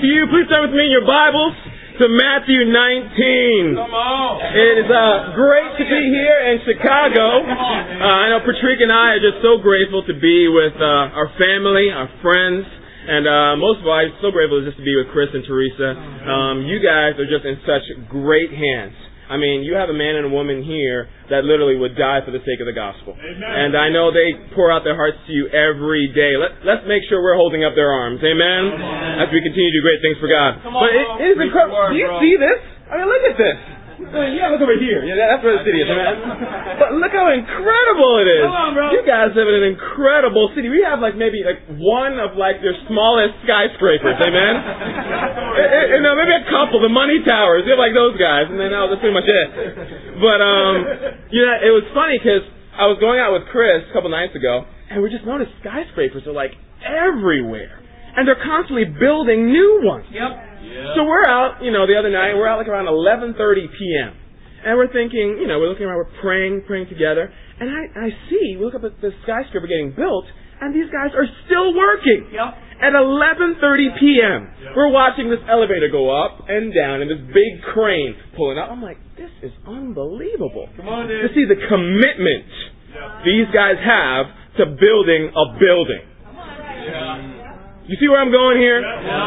you. Please turn with me in your Bibles to Matthew 19. Come on. It is great to be here in Chicago. I know Patrick and I are just so grateful to be with our family, our friends, and most of all, I'm so grateful just to be with Chris and Teresa. You guys are just in such great hands. I mean, you have a man and a woman here that literally would die for the sake of the gospel. Amen. And I know they pour out their hearts to you every day. Let's make sure we're holding up their arms. Amen? As we continue to do great things for God. But it is incredible. Do you see this? I mean, look at this. Yeah, look over here. Yeah, that's where the city is, man. But look how incredible it is. Come on, bro. You guys live in an incredible city. We have maybe one of their smallest skyscrapers, amen? Maybe a couple, the money towers. You have those guys, and then that's pretty much it. But it was funny because I was going out with Chris a couple nights ago, and we just noticed skyscrapers are everywhere. And they're constantly building new ones. Yep. So we're out, the other night, we're out around 11:30 p.m. And we're thinking, we're looking around, we're praying together. And we look up at the skyscraper getting built, and these guys are still working. Yep. At 11:30 p.m., we're watching this elevator go up and down, and this big crane pulling up. I'm like, this is unbelievable. Come on, To dude. see the commitment these guys have to building a building. You see where I'm going here?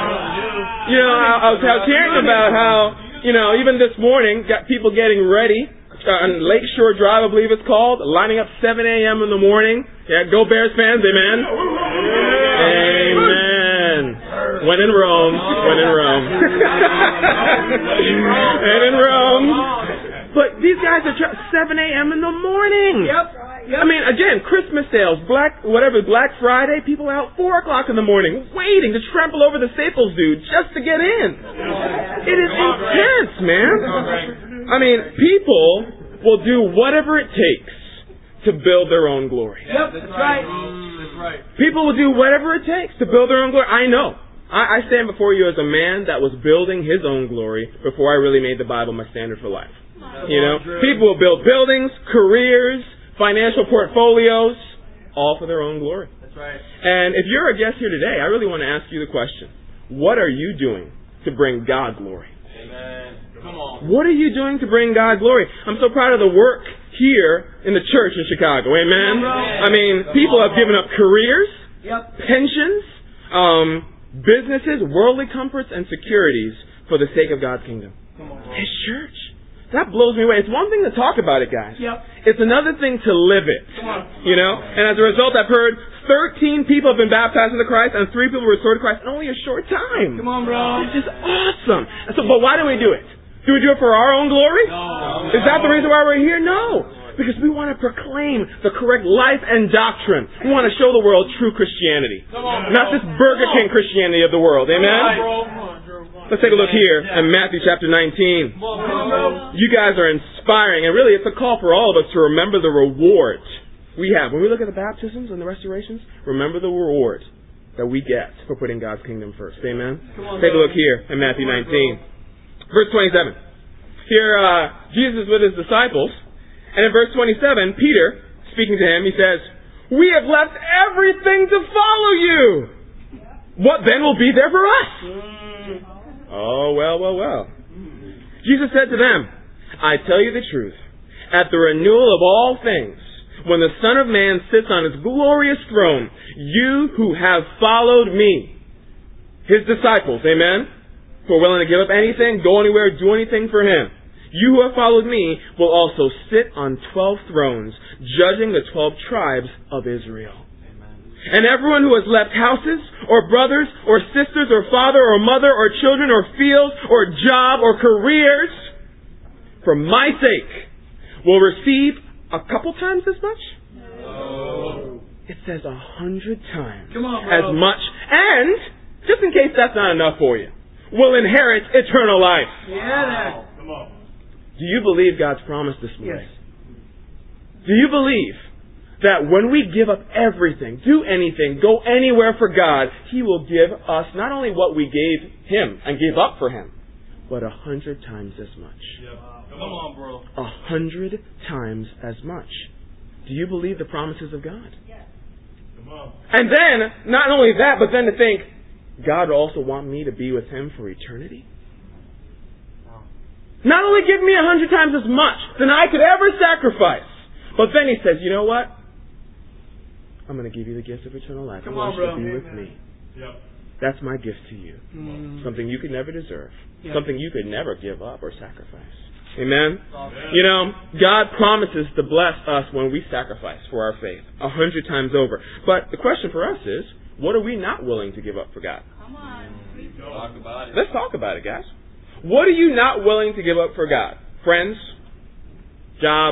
I was hearing about how, even this morning, got people getting ready on Lakeshore Drive, I believe it's called, lining up 7 a.m. in the morning. Yeah, go Bears fans, amen? Amen. When in Rome. And in Rome. But these guys are 7 a.m. in the morning. Yep. I mean, again, Christmas sales, Black Friday, people out 4 o'clock in the morning waiting to trample over the Staples dude just to get in. It is intense, man. I mean, people will do whatever it takes to build their own glory. Yep, that's right. People will do whatever it takes to build their own glory. I know. I stand before you as a man that was building his own glory before I really made the Bible my standard for life. People will build buildings, careers, financial portfolios, all for their own glory. That's right. And if you're a guest here today, I really want to ask you the question, what are you doing to bring God glory? Amen. Come on. What are you doing to bring God glory? I'm so proud of the work here in the church in Chicago. Amen? I mean, people have given up careers, pensions, businesses, worldly comforts, and securities for the sake of God's kingdom. His church. That blows me away. It's one thing to talk about it, guys. Yep. It's another thing to live it. Come on. And as a result, I've heard 13 people have been baptized into Christ and 3 people were restored to Christ in only a short time. Come on, bro. This is awesome. But why do we do it? Do we do it for our own glory? No. Is that the reason why we're here? No. Because we want to proclaim the correct life and doctrine. We want to show the world true Christianity. Not this Burger King Christianity of the world. Amen? Let's take a look here in Matthew chapter 19. You guys are inspiring, and really it's a call for all of us to remember the reward we have. When we look at the baptisms and the restorations, remember the reward that we get for putting God's kingdom first. Amen? Take a look here in Matthew 19. Verse 27. Here, Jesus is with his disciples, and in verse 27, Peter, speaking to him, he says, "We have left everything to follow you. What then will be there for us?" Oh, well. Jesus said to them, "I tell you the truth. At the renewal of all things, when the Son of Man sits on his glorious throne, you who have followed me," his disciples, amen, who are willing to give up anything, go anywhere, do anything for him, you who have followed me will also sit on 12 thrones, judging the 12 tribes of Israel. And everyone who has left houses, or brothers, or sisters, or father, or mother, or children, or fields, or job, or careers, for my sake, will receive a couple times as much? No. It says 100 times as much. And, just in case that's not enough for you, will inherit eternal life. Yeah. Come on. Do you believe God's promise this morning? Yes. Do you believe that when we give up everything, do anything, go anywhere for God, He will give us not only what we gave Him and gave up for Him, but 100 times as much. Yep. Come on, bro. 100 times as much. Do you believe the promises of God? Yes. Come on. And then, not only that, but then to think, God would also want me to be with Him for eternity? Not only give me 100 times as much than I could ever sacrifice, but then He says, you know what? I'm going to give you the gift of eternal life. I want you to be with me. Yep. That's my gift to you. Something you could never deserve. Something you could never give up or sacrifice. Amen? You know, God promises to bless us when we sacrifice for our faith 100 times over. But the question for us is, what are we not willing to give up for God? Come on. Talk about it. Let's talk about it, guys. What are you not willing to give up for God? Friends? Job?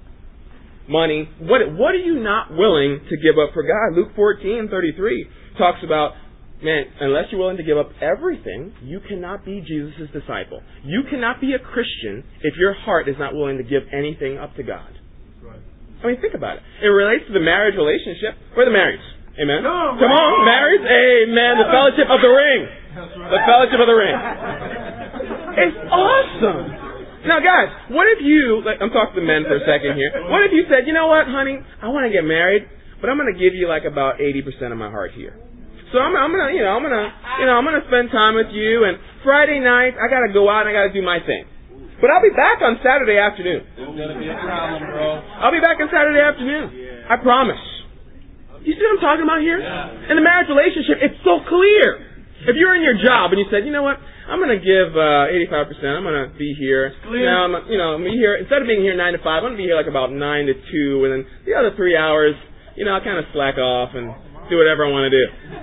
Money? What are you not willing to give up for God? Luke 14:33 talks about, man, unless you're willing to give up everything, you cannot be Jesus' disciple. You cannot be a Christian if your heart is not willing to give anything up to God. Right. I mean, think about it. It relates to the marriage relationship. Where are the marrieds? Amen? No, Come on, marrieds. Amen. The fellowship of the ring. That's right. The fellowship of the ring. It's awesome. Now, guys, what if you, I'm talking to the men for a second here. What if you said, you know what, honey, I want to get married, but I'm going to give you like about 80% of my heart here. So I'm gonna spend time with you, and Friday night I gotta go out and I gotta do my thing. But I'll be back on Saturday afternoon. It's gonna be a problem, bro. I'll be back on Saturday afternoon. I promise. You see what I'm talking about here? Yeah. In the marriage relationship, it's so clear. If you're in your job and you said, you know what, I'm going to give 85%. I'm going to be here. Now, I'm going to be here. Instead of being here 9 to 5, I'm going to be here like about 9 to 2, and then the other 3 hours, I'll kind of slack off and do whatever I want to do.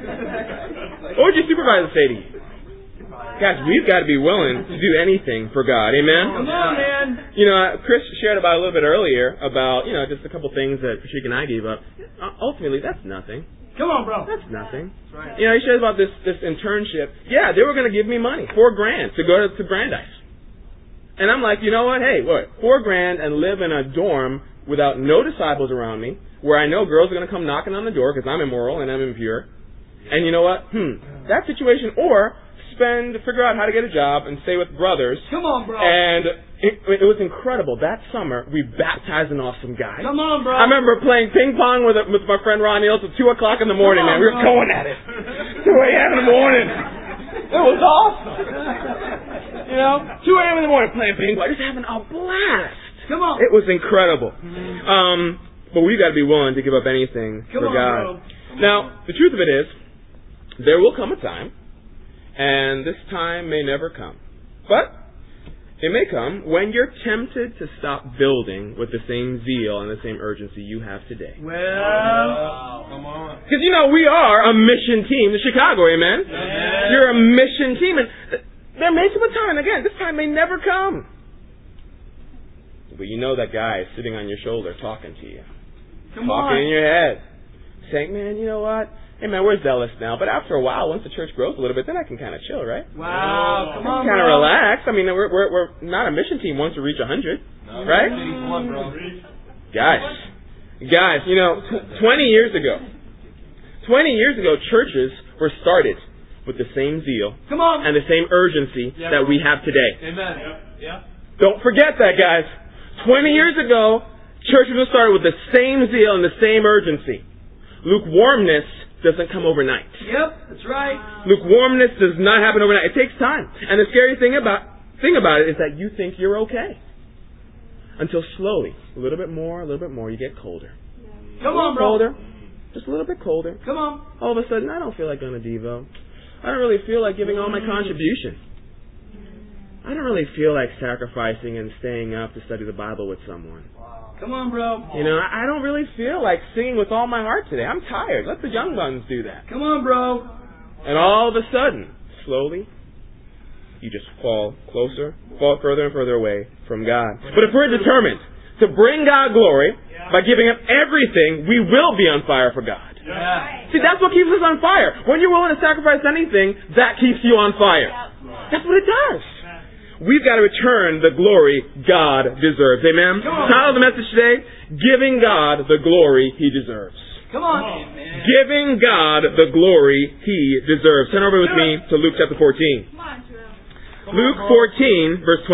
What would your supervisor say to you? Guys, we've got to be willing to do anything for God. Amen? Come on, man. Chris shared about a little bit earlier about, just a couple things that Patrick and I gave up. Ultimately, that's nothing. Come on, bro. That's nothing. That's right. He shares about this internship. Yeah, they were going to give me money, $4,000 to go to Brandeis. And I'm like, you know what? Hey, what? $4,000 and live in a dorm without no disciples around me, where I know girls are going to come knocking on the door because I'm immoral and I'm impure. And you know what? That situation, or figure out how to get a job and stay with brothers. Come on, bro. And it was incredible. That summer, we baptized an awesome guy. Come on, bro. I remember playing ping pong with my friend Ron Niels at 2 o'clock in the morning, man. We were going at it. 2 a.m. in the morning. It was awesome. 2 a.m. in the morning playing ping pong, just having a blast. Come on. It was incredible. But we've got to be willing to give up anything for God. Bro. Now, the truth of it is, there will come a time, and this time may never come. But it may come when you're tempted to stop building with the same zeal and the same urgency you have today. Well, come on. Because, we are a mission team in Chicago, amen? Yeah. You're a mission team, and there may come a time, again, this time may never come. But you know that guy is sitting on your shoulder talking to you. Come talking on. in your head. Saying, man, you know what? Hey, man, we're zealous now. But after a while, once the church grows a little bit, then I can kind of chill, right? Wow. Come on, kind of bro. relax. I mean, we're not a mission team once we reach 100, right? Come on, bro. Guys, 20 years ago, churches were started with the same zeal Come on. and the same urgency that we have today. Amen. Yeah. Don't forget that, guys. 20 years ago, churches were started with the same zeal and the same urgency. Lukewarmness doesn't come overnight. Yep, that's right. Lukewarmness does not happen overnight. It takes time. And the scary thing about it is that you think you're okay. Until slowly, a little bit more, you get colder. Come on, bro. Colder. Just a little bit colder. Come on. All of a sudden, I don't feel like going to Devo. I don't really feel like giving all my contribution. I don't really feel like sacrificing and staying up to study the Bible with someone. Come on, bro. I don't really feel like singing with all my heart today. I'm tired. Let the young ones do that. Come on, bro. And all of a sudden, slowly, you just fall further and further away from God. But if we're determined to bring God glory by giving up everything, we will be on fire for God. Yeah. See, that's what keeps us on fire. When you're willing to sacrifice anything, that keeps you on fire. That's what it does. We've got to return the glory God deserves. Amen? Title of the message today, Giving God the Glory He Deserves. Come on. Giving God the glory He deserves. Turn over with me to Luke chapter 14. Come on, Drew. Luke 14, verse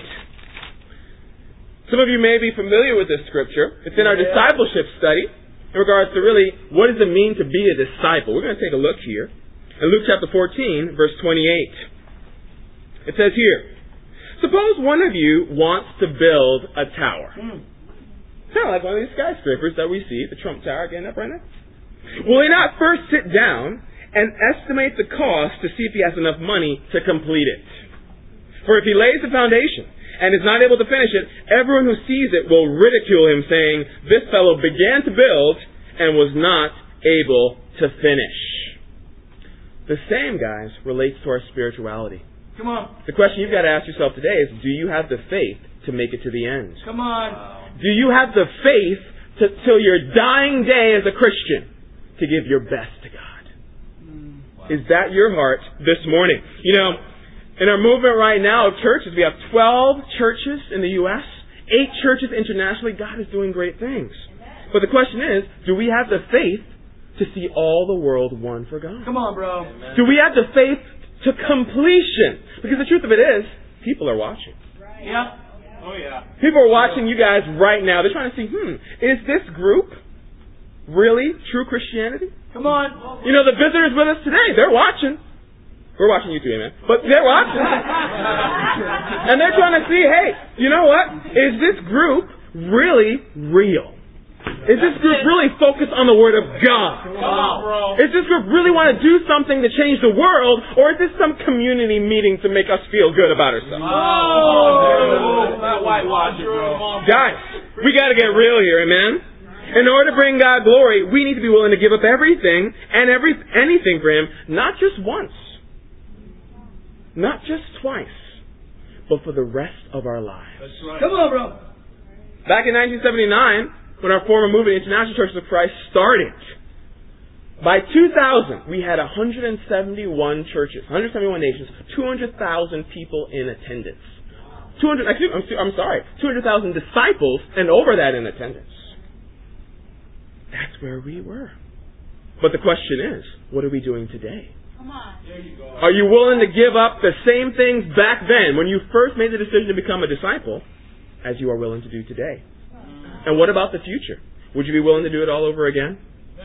28. Some of you may be familiar with this scripture. It's in our discipleship study in regards to really what does it mean to be a disciple. We're going to take a look here. In Luke chapter 14, verse 28, it says here, suppose one of you wants to build a tower. Kind of like one of these skyscrapers that we see, the Trump Tower getting up right now. Will he not first sit down and estimate the cost to see if he has enough money to complete it? For if he lays the foundation and is not able to finish it, everyone who sees it will ridicule him, saying, this fellow began to build and was not able to finish. The same, guys, relates to our spirituality. Come on. The question you've got to ask yourself today is, do you have the faith to make it to the end? Come on. Do you have the faith till your dying day as a Christian to give your best to God? Is that your heart this morning? You know, in our movement right now of churches, we have 12 churches in the U.S., 8 churches internationally. God is doing great things. But the question is, do we have the faith to see all the world won for God? Come on, bro. Do we have the faith to completion? Because the truth of it is, people are watching. Yeah. Oh, yeah. People are watching you guys right now. They're trying to see, is this group really true Christianity? Come on. You know, the visitors with us today, they're watching. We're watching you too, amen. But they're watching. And they're trying to see, hey, you know what? Is this group really real? Is this group really focused on the Word of God? Is this group really want to do something to change the world? Or is this some community meeting to make us feel good about ourselves? Guys, we got to get real here, amen? In order to bring God glory, we need to be willing to give up everything and anything for Him, not just once, not just twice, but for the rest of our lives. That's right. Come on, bro. Back in 1979, when our former movement, International Churches of Christ, started, by 2000, we had 171 churches, 171 nations, 200,000 people in attendance. 200,000 disciples, and over that in attendance. That's where we were. But the question is, what are we doing today? Come on. There you go. Are you willing to give up the same things back then, when you first made the decision to become a disciple, as you are willing to do today? And what about the future? Would you be willing to do it all over again?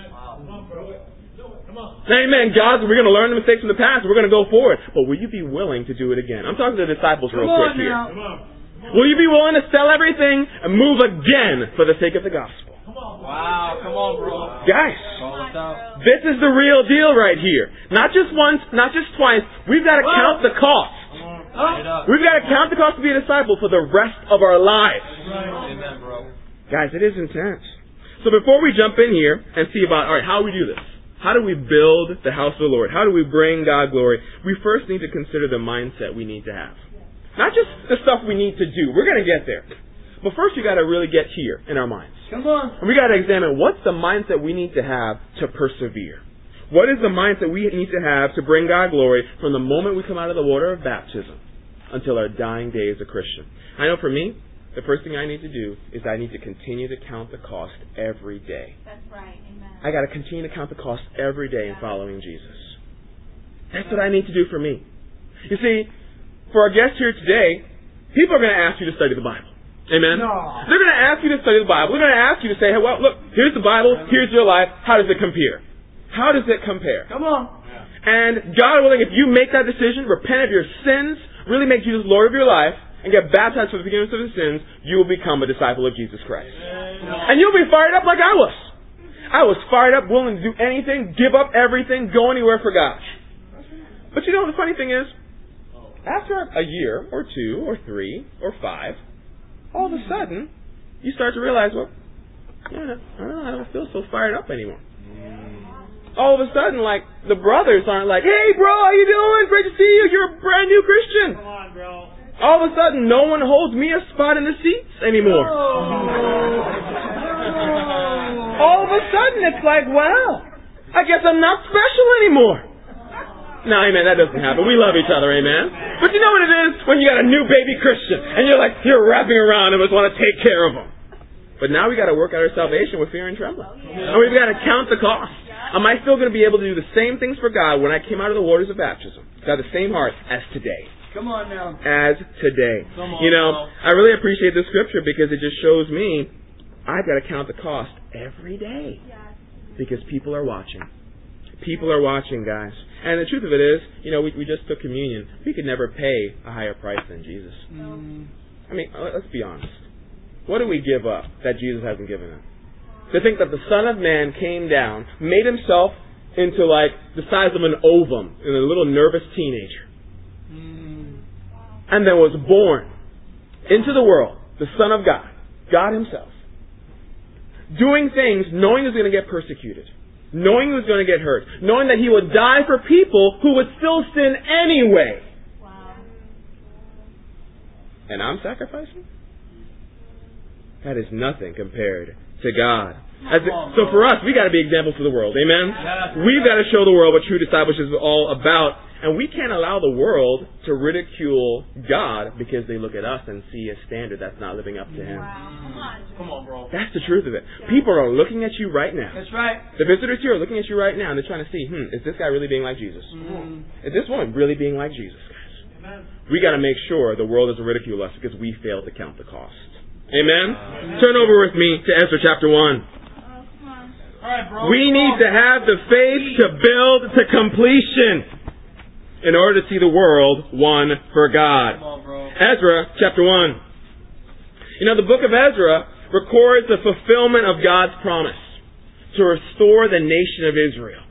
Amen. God, we're going to learn the mistakes from the past. We're going to go forward. But will you be willing to do it again? I'm talking to the disciples real quick here. Will you be willing to sell everything and move again for the sake of the gospel? Wow. Come on, bro. Guys, this is the real deal right here. Not just once, not just twice. We've got to count the cost. We've got to count the cost to be a disciple for the rest of our lives. Amen, bro. Guys, it is intense. So before we jump in here and see about, all right, how we do this? How do we build the house of the Lord? How do we bring God glory? We first need to consider the mindset we need to have. Not just the stuff we need to do. We're going to get there. But first you got to really get here in our minds. Come on. And we got to examine what's the mindset we need to have to persevere. What is the mindset we need to have to bring God glory from the moment we come out of the water of baptism until our dying day as a Christian? I know for me, the first thing I need to do is I need to continue to count the cost every day. That's right. Amen. I got to continue to count the cost every day in following Jesus. That's what I need to do for me. You see, for our guests here today, people are going to ask you to study the Bible. Amen? No. They're going to ask you to study the Bible. They're going to ask you to say, hey, well, look, here's the Bible, here's your life. How does it compare? How does it compare? Come on. And God willing, if you make that decision, repent of your sins, really make Jesus Lord of your life, and get baptized for the forgiveness of his sins, you will become a disciple of Jesus Christ. And you'll be fired up like I was. I was fired up, willing to do anything, give up everything, go anywhere for God. But you know, the funny thing is, after a year, or 2, or 3, or 5, all of a sudden, you start to realize, well, I don't feel so fired up anymore. All of a sudden, like, the brothers aren't like, hey bro, how you doing? Great to see you. You're a brand new Christian. Come on, bro. All of a sudden, no one holds me a spot in the seats anymore. All of a sudden, it's like, wow, I guess I'm not special anymore. No, amen, that doesn't happen. We love each other, amen. But you know what it is when you got a new baby Christian and you're wrapping around and just want to take care of them. But now we got to work out our salvation with fear and trembling. And we've got to count the cost. Am I still going to be able to do the same things for God when I came out of the waters of baptism? To have the same heart as today. Come on now. As today. Come on, you know, I really appreciate this scripture because it just shows me I've got to count the cost every day. Because people are watching. People are watching, guys. And the truth of it is, we just took communion. We could never pay a higher price than Jesus. I mean, let's be honest. What do we give up that Jesus hasn't given us? To think that the Son of Man came down, made himself into like the size of an ovum in a little nervous teenager, and then was born into the world, the Son of God, God himself, doing things knowing he was going to get persecuted, knowing he was going to get hurt, knowing that he would die for people who would still sin anyway. Wow. And I'm sacrificing? That is nothing compared to God. So for us, we got to be examples to the world. Amen? We've got to show the world what true discipleship is all about. And we can't allow the world to ridicule God because they look at us and see a standard that's not living up to Him. Wow. Come on, bro. That's the truth of it. People are looking at you right now. That's right. The visitors here are looking at you right now and they're trying to see, is this guy really being like Jesus? Is this woman really being like Jesus, guys? Amen. We got to make sure the world doesn't ridicule us because we failed to count the cost. Amen? Turn over with me to Ezra chapter 1. All right, bro. We need to have the faith to build to completion in order to see the world won for God. Come on, bro. Ezra chapter 1. The book of Ezra records the fulfillment of God's promise to restore the nation of Israel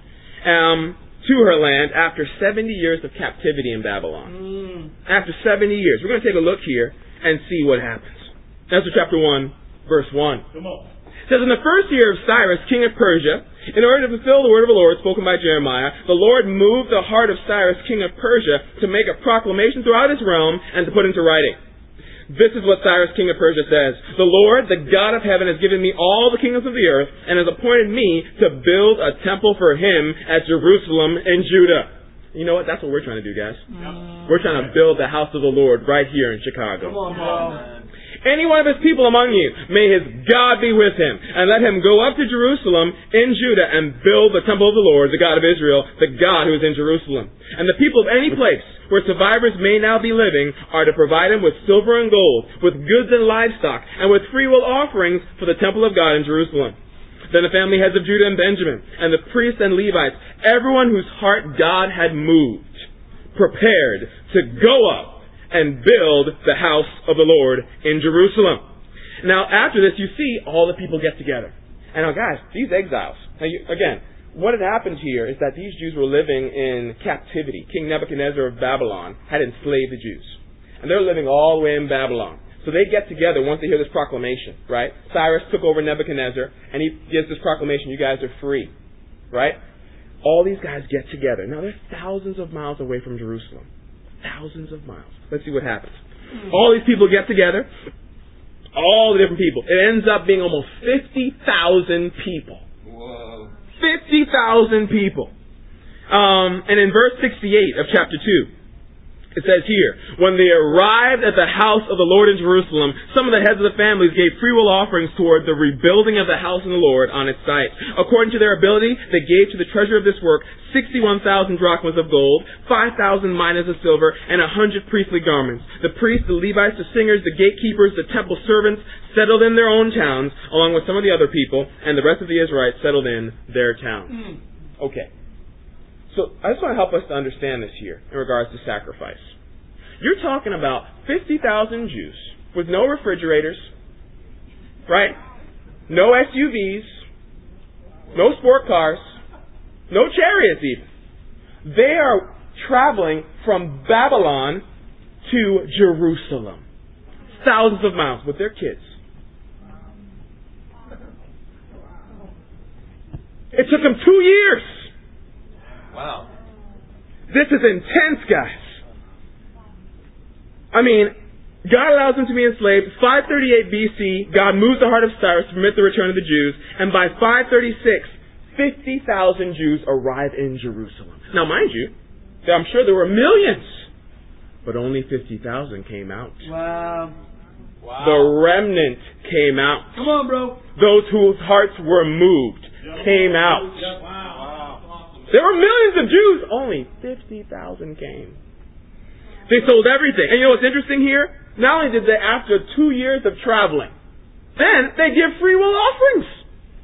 to her land after 70 years of captivity in Babylon. After 70 years. We're going to take a look here and see what happens. Ezra chapter 1, verse 1. Come on. It says, in the first year of Cyrus, king of Persia, in order to fulfill the word of the Lord spoken by Jeremiah, the Lord moved the heart of Cyrus, king of Persia, to make a proclamation throughout his realm and to put into writing. This is what Cyrus, king of Persia says. The Lord, the God of heaven, has given me all the kingdoms of the earth and has appointed me to build a temple for him at Jerusalem in Judah. You know what? That's what we're trying to do, guys. We're trying to build the house of the Lord right here in Chicago. Come on, bro. Any one of his people among you, may his God be with him, and let him go up to Jerusalem in Judah and build the temple of the Lord, the God of Israel, the God who is in Jerusalem. And the people of any place where survivors may now be living are to provide him with silver and gold, with goods and livestock, and with freewill offerings for the temple of God in Jerusalem. Then the family heads of Judah and Benjamin, and the priests and Levites, everyone whose heart God had moved, prepared to go up and build the house of the Lord in Jerusalem. Now, after this, you see all the people get together. And now, guys, these exiles, again, what had happened here is that these Jews were living in captivity. King Nebuchadnezzar of Babylon had enslaved the Jews. And they're living all the way in Babylon. So they get together once they hear this proclamation, right? Cyrus took over Nebuchadnezzar, and he gives this proclamation, you guys are free, right? All these guys get together. Now, they're thousands of miles away from Jerusalem. Thousands of miles. Let's see what happens. All these people get together. All the different people. It ends up being almost 50,000 people. Whoa. 50,000 people. And in verse 68 of chapter 2, it says here, when they arrived at the house of the Lord in Jerusalem, some of the heads of the families gave freewill offerings toward the rebuilding of the house of the Lord on its site. According to their ability, they gave to the treasure of this work 61,000 drachmas of gold, 5,000 minas of silver, and 100 priestly garments. The priests, the Levites, the singers, the gatekeepers, the temple servants settled in their own towns, along with some of the other people, and the rest of the Israelites settled in their towns. Okay. So I just want to help us to understand this here in regards to sacrifice. You're talking about 50,000 Jews with no refrigerators, right? No SUVs, no sport cars, no chariots even. They are traveling from Babylon to Jerusalem. Thousands of miles with their kids. It took them 2 years. Wow. This is intense, guys. I mean, God allows them to be enslaved. 538 BC, God moves the heart of Cyrus to permit the return of the Jews. And by 536, 50,000 Jews arrive in Jerusalem. Now, mind you, I'm sure there were millions. But only 50,000 came out. Wow. The remnant came out. Come on, bro. Those whose hearts were moved came out. Wow. There were millions of Jews. Only 50,000 came. They sold everything. And you know what's interesting here? Not only did they, after 2 years of traveling, then they give free will offerings.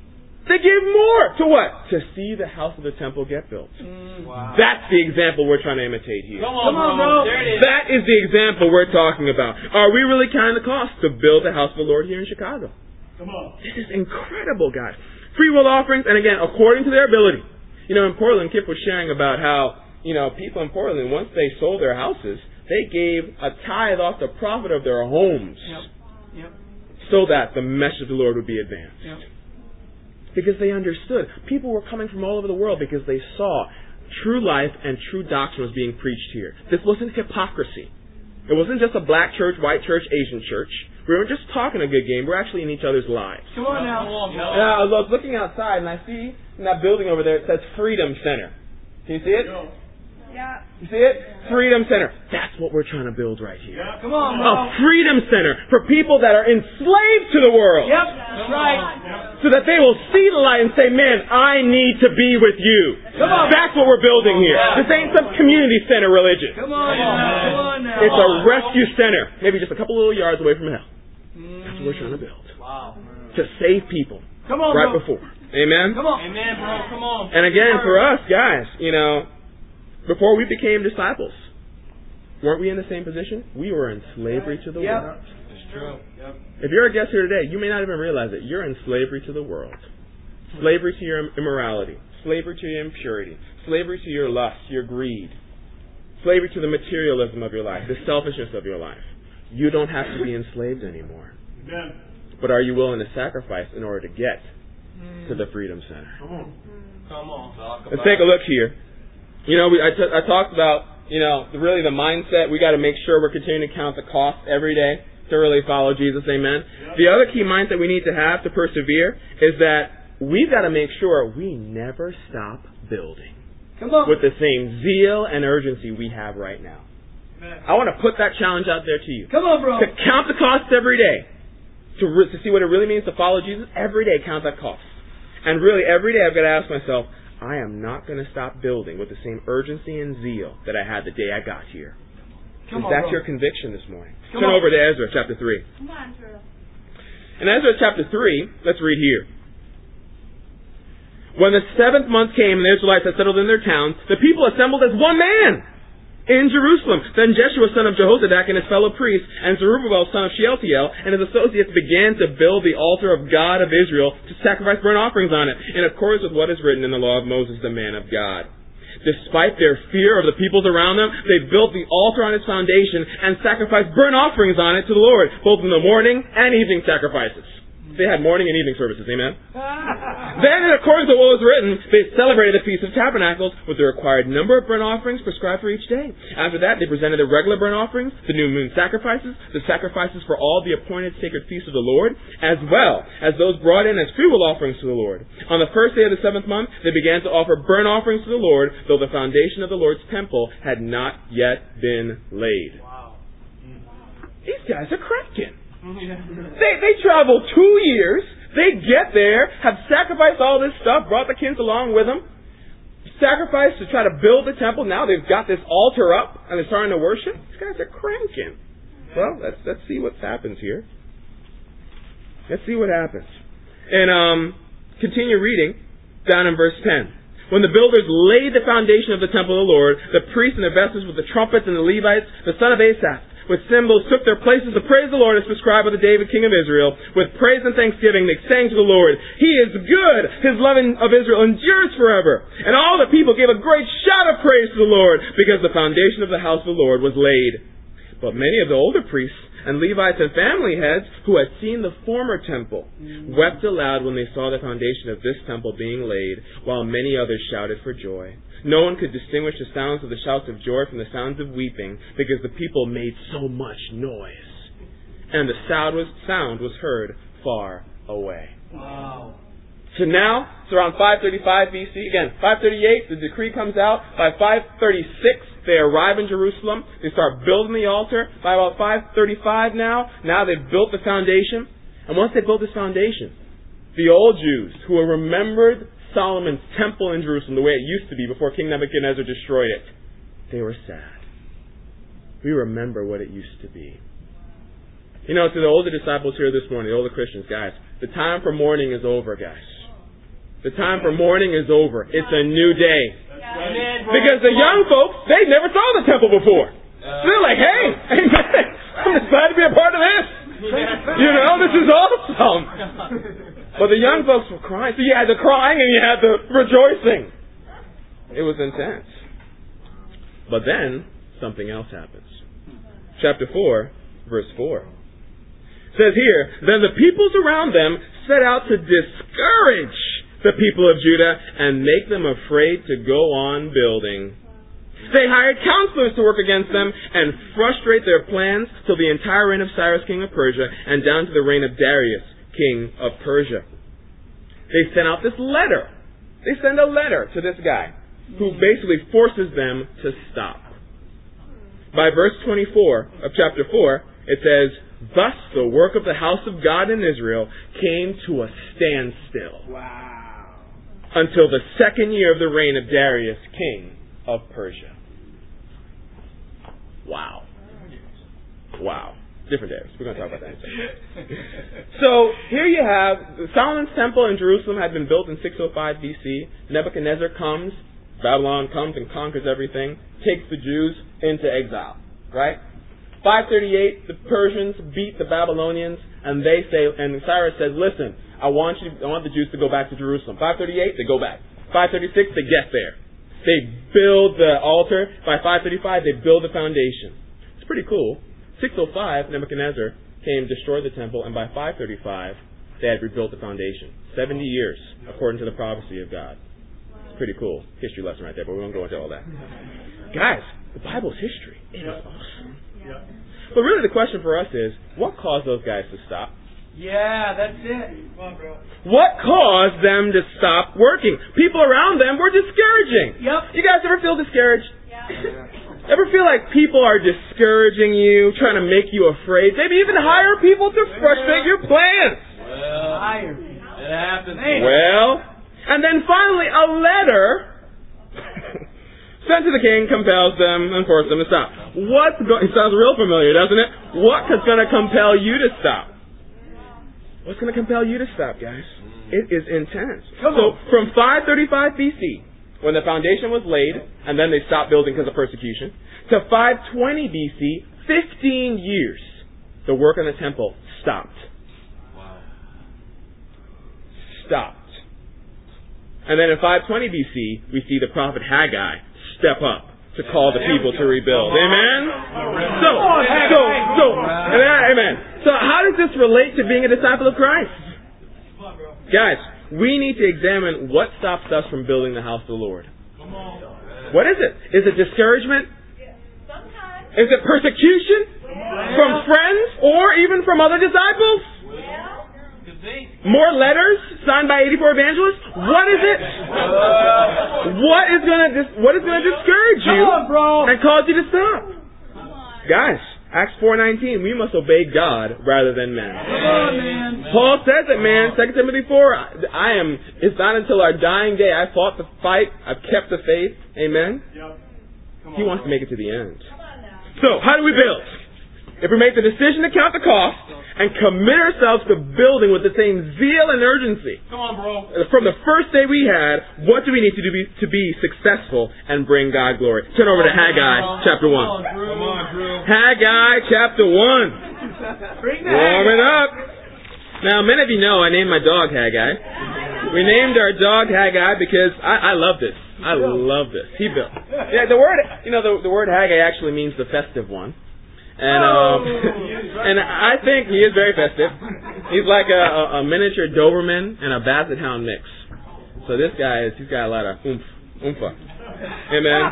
They gave more. To what? To see the house of the temple get built. Wow. That's the example we're trying to imitate here. Come on, bro. There it is. That is the example we're talking about. Are we really counting the cost to build the house of the Lord here in Chicago? Come on. This is incredible, guys. Free will offerings, and again, according to their ability. In Portland, Kip was sharing about how, people in Portland, once they sold their houses, they gave a tithe off the profit of their homes. Yep. So that the message of the Lord would be advanced. Yep. Because they understood. People were coming from all over the world because they saw true life and true doctrine was being preached here. This wasn't hypocrisy. It wasn't just a black church, white church, Asian church. We weren't just talking a good game. We're actually in each other's lives. Come on now. I was looking outside and I see in that building over there it says Freedom Center. Can you see it? Yeah. You see it? Freedom Center. That's what we're trying to build right here. Yeah. Come on, A freedom center for people that are enslaved to the world. Yep. That's right. So that they will see the light and say, man, I need to be with you. Come on. That's what we're building here. This ain't some community center religion. Come on now. Come on now. It's a rescue center. Maybe just a couple little yards away from hell. That's what we're trying to build. Wow. To save people. Come on, right bro. before. Amen? Come on. Amen, bro. Come on. And again, for us, guys, before we became disciples, weren't we in the same position? We were in slavery to the world. It's true. Yep. If you're a guest here today, you may not even realize it. You're in slavery to the world. Slavery to your immorality. Slavery to your impurity. Slavery to your lust, your greed. Slavery to the materialism of your life, the selfishness of your life. You don't have to be enslaved anymore. Amen. But are you willing to sacrifice in order to get to the Freedom Center? Come on. Let's take a look here. I talked about, really the mindset. We got to make sure we're continuing to count the cost every day to really follow Jesus. Amen. Yep. The other key mindset we need to have to persevere is that we've got to make sure we never stop building. Come on. With the same zeal and urgency we have right now. Amen. I want to put that challenge out there to you. Come on, bro. To count the cost every day. To see what it really means to follow Jesus. Every day count that cost. And really every day I've got to ask myself, I am not going to stop building with the same urgency and zeal that I had the day I got here. Is that your conviction this morning? Turn over to Ezra chapter 3. Come on, Drew. In Ezra chapter 3, let's read here. When the 7th month came and the Israelites had settled in their towns, the people assembled as one man in Jerusalem. Then Jeshua, son of Jehozadak, and his fellow priests, and Zerubbabel, son of Shealtiel, and his associates began to build the altar of God of Israel to sacrifice burnt offerings on it, in accordance with what is written in the law of Moses, the man of God. Despite their fear of the peoples around them, they built the altar on its foundation and sacrificed burnt offerings on it to the Lord, both in the morning and evening sacrifices. They had morning and evening services, amen? Then, in accordance with what was written, they celebrated the Feast of Tabernacles with the required number of burnt offerings prescribed for each day. After that, they presented the regular burnt offerings, the new moon sacrifices, the sacrifices for all the appointed sacred feasts of the Lord, as well as those brought in as freewill offerings to the Lord. On the first day of the 7th month, they began to offer burnt offerings to the Lord, though the foundation of the Lord's temple had not yet been laid. Wow. These guys are cracking. They travel 2 years. They get there, have sacrificed all this stuff, brought the kids along with them, sacrificed to try to build the temple. Now they've got this altar up and they're starting to worship. These guys are cranking. Well, let's see what happens here. Let's see what happens. And continue reading down in verse 10. When the builders laid the foundation of the temple of the Lord, the priests and the vessels with the trumpets and the Levites, the son of Asaph, with cymbals took their places to praise the Lord as prescribed by the David king of Israel. With praise and thanksgiving they sang to the Lord. He is good. His loving of Israel endures forever. And all the people gave a great shout of praise to the Lord because the foundation of the house of the Lord was laid. But many of the older priests and Levites and family heads who had seen the former temple wept aloud when they saw the foundation of this temple being laid, while many others shouted for joy. No one could distinguish the sounds of the shouts of joy from the sounds of weeping, because the people made so much noise. And the sound was heard far away. Wow. So now, it's around 535 BC. Again, 538, the decree comes out. By 536, they arrive in Jerusalem. They start building the altar. By about 535 now they've built the foundation. And once they built this foundation, the old Jews who were remembered Solomon's temple in Jerusalem the way it used to be before King Nebuchadnezzar destroyed it, they were sad. We remember what it used to be. To the older disciples here this morning, the older Christians, guys, the time for mourning is over, guys. The time for mourning is over. It's a new day. Amen, bro. Because the young folks, they never saw the temple before. So they're like, hey, amen. I'm just glad to be a part of this. You know, this is awesome. But the young folks were crying. So you had the crying and you had the rejoicing. It was intense. But then, something else happens. Chapter 4, verse 4. Says here, then the peoples around them set out to discourage the people of Judah and make them afraid to go on building. They hired counselors to work against them and frustrate their plans till the entire reign of Cyrus, king of Persia, and down to the reign of Darius, king of Persia. They sent out this letter. They send a letter to this guy who basically forces them to stop. By verse 24 of chapter 4, it says, thus the work of the house of God in Israel came to a standstill. Wow. Until the second year of the reign of Darius, king of Persia. Wow. Wow. Different Darius. We're going to talk about that in a second. So, here you have, Solomon's temple in Jerusalem had been built in 605 BC. Nebuchadnezzar comes, Babylon comes and conquers everything, takes the Jews into exile. Right? 538, the Persians beat the Babylonians, and they say, and Cyrus says, listen, I want the Jews to go back to Jerusalem. 538, they go back. 536, they get there. They build the altar. By 535, they build the foundation. It's pretty cool. 605, Nebuchadnezzar came, destroyed the temple, and by 535, they had rebuilt the foundation. 70 years, according to the prophecy of God. It's pretty cool. History lesson right there, but we won't go into all that. Guys, the Bible's history. It is awesome. But really the question for us is, what caused those guys to stop? Yeah, that's it. Come on, bro. What caused them to stop working? People around them were discouraging. Yep. You guys ever feel discouraged? Yeah. Ever feel like people are discouraging you, trying to make you afraid? Maybe even hire people to frustrate your plans. Well, hire people. It happens. Well, and then finally a letter sent to the king compels them and forces them to stop. It sounds real familiar, doesn't it? What is going to compel you to stop? What's going to compel you to stop, guys? It is intense. So, from 535 BC, when the foundation was laid, and then they stopped building because of persecution, to 520 BC, 15 years, the work on the temple stopped. Wow. Stopped. And then in 520 BC, we see the prophet Haggai step up to call the people to rebuild. Amen? Amen. So how does this relate to being a disciple of Christ? Guys, we need to examine what stops us from building the house of the Lord. What is it? Is it discouragement? Sometimes. Is it persecution? From friends or even from other disciples? More letters signed by 84 evangelists? What is it? What is going to discourage you and cause you to stop? Guys, Acts 4:19, we must obey God rather than men. Paul says it, man. 2 Timothy 4, it's not until our dying day I fought the fight, I've kept the faith. Amen? He wants to make it to the end. So, how do we build? If we make the decision to count the cost and commit ourselves to building with the same zeal and urgency. Come on, bro. From the first day we had, what do we need to do to be successful and bring God glory? Turn over to Haggai chapter 1. Come on, Drew. Haggai chapter 1. Bring that. Warm it up. Now, many of you know I named my dog Haggai. We named our dog Haggai because I love this. I love this. He built. Yeah, the word Haggai actually means the festive one. And I think he is very festive. He's like a miniature Doberman and a Basset Hound mix. So he's got a lot of oompa. Amen.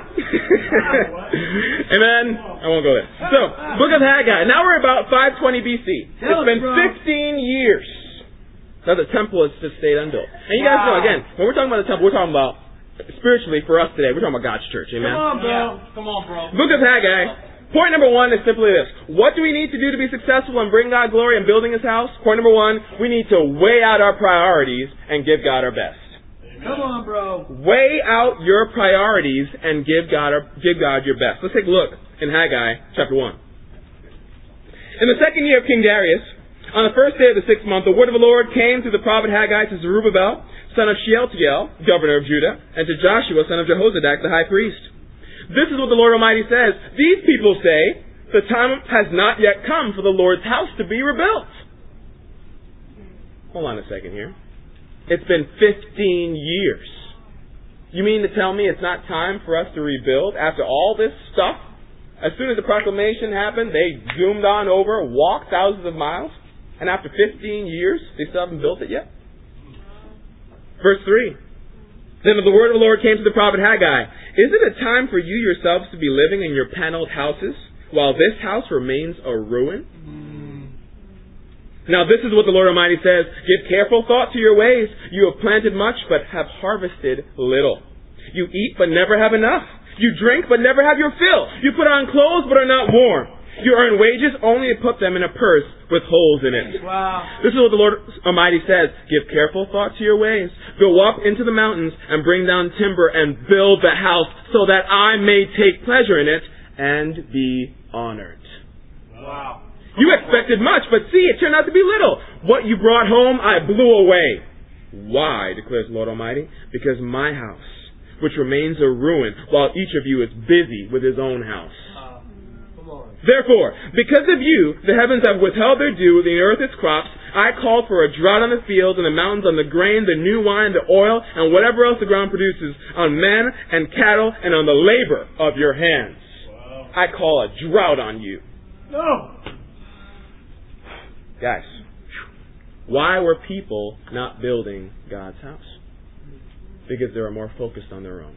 Amen. I won't go there. So, Book of Haggai. Now we're about 520 BC. It's been 15 years that the temple has just stayed unbuilt. And you guys know, again, when we're talking about the temple, we're talking about spiritually for us today. We're talking about God's church. Amen. Come on, bro. Book of Haggai. Point number 1 is simply this. What do we need to do to be successful and bring God glory in building His house? Point number 1, we need to weigh out our priorities and give God our best. Come on, bro. Weigh out your priorities and give God your best. Let's take a look in Haggai chapter 1. In the second year of King Darius, on the first day of the 6th month, the word of the Lord came through the prophet Haggai to Zerubbabel, son of Shealtiel, governor of Judah, and to Joshua, son of Jehozadak, the high priest. This is what the Lord Almighty says. These people say, the time has not yet come for the Lord's house to be rebuilt. Hold on a second here. It's been 15 years. You mean to tell me it's not time for us to rebuild after all this stuff? As soon as the proclamation happened, they zoomed on over, walked thousands of miles, and after 15 years, they still haven't built it yet? Verse 3. Then the word of the Lord came to the prophet Haggai. Is it a time for you yourselves to be living in your paneled houses, while this house remains a ruin? Now this is what the Lord Almighty says. Give careful thought to your ways. You have planted much, but have harvested little. You eat, but never have enough. You drink, but never have your fill. You put on clothes, but are not warm. You earn wages, only to put them in a purse with holes in it. Wow. This is what the Lord Almighty says. Give careful thought to your ways. Go up into the mountains and bring down timber and build the house so that I may take pleasure in it and be honored. Wow. You expected much, but see, it turned out to be little. What you brought home, I blew away. Why, declares the Lord Almighty? Because my house, which remains a ruin, while each of you is busy with his own house. Therefore, because of you, the heavens have withheld their dew, the earth its crops. I called for a drought on the fields and the mountains, on the grain, the new wine, the oil, and whatever else the ground produces, on men and cattle, and on the labor of your hands. Wow. I call a drought on you. No. Guys, why were people not building God's house? Because they were more focused on their own.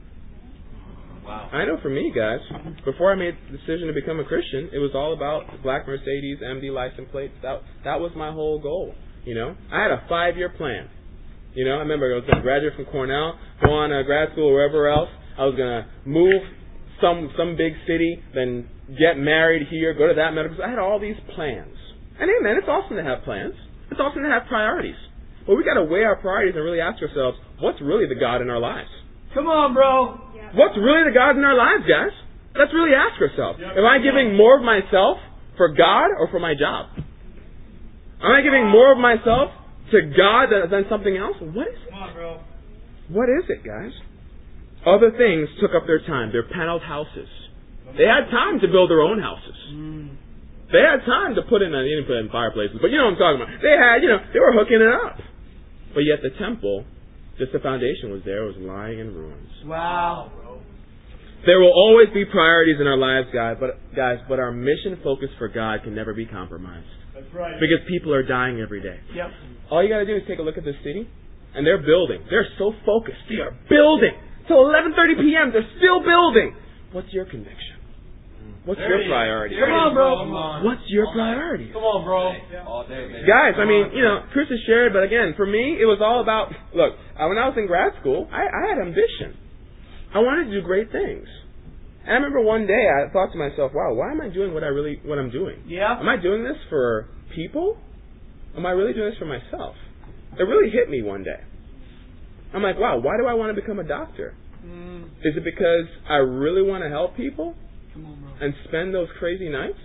Wow. I know for me, guys, before I made the decision to become a Christian, it was all about black Mercedes, MD license plates. That was my whole goal. You know, I had a 5-year plan. You know, I remember I was going to graduate from Cornell, go on to grad school or wherever else. I was going to move some big city, then get married here, go to that medical school. I had all these plans. And hey, man, it's awesome to have plans. It's awesome to have priorities. But we got to weigh our priorities and really ask ourselves, what's really the God in our lives? Come on, bro. What's really the God in our lives, guys? Let's really ask ourselves. Am I giving more of myself for God or for my job? Am I giving more of myself to God than something else? What is it? Come on, bro. What is it, guys? Other things took up their time. Their paneled houses. They had time to build their own houses. They had time to put in, they didn't put in fireplaces, but you know what I'm talking about. They had, they were hooking it up. But yet the temple, just the foundation was there, was lying in ruins. Wow. There will always be priorities in our lives, guys, but our mission focus for God can never be compromised. That's right. Because people are dying every day. Yep. All you got to do is take a look at this city, and they're building. They're so focused. They are building. Till 11:30 p.m., they're still building. What's your conviction? What's your priority? Come on, bro. Come on. What's your priority? Come on, bro. All day, baby. Guys, I mean, Chris has shared, but again, for me, it was all about, look, when I was in grad school, I had ambition. I wanted to do great things. And I remember one day I thought to myself, wow, why am I doing what I'm doing? Yeah. Am I doing this for people? Am I really doing this for myself? It really hit me one day. I'm like, wow, why do I want to become a doctor? Is it because I really want to help people? Come on, bro. And spend those crazy nights?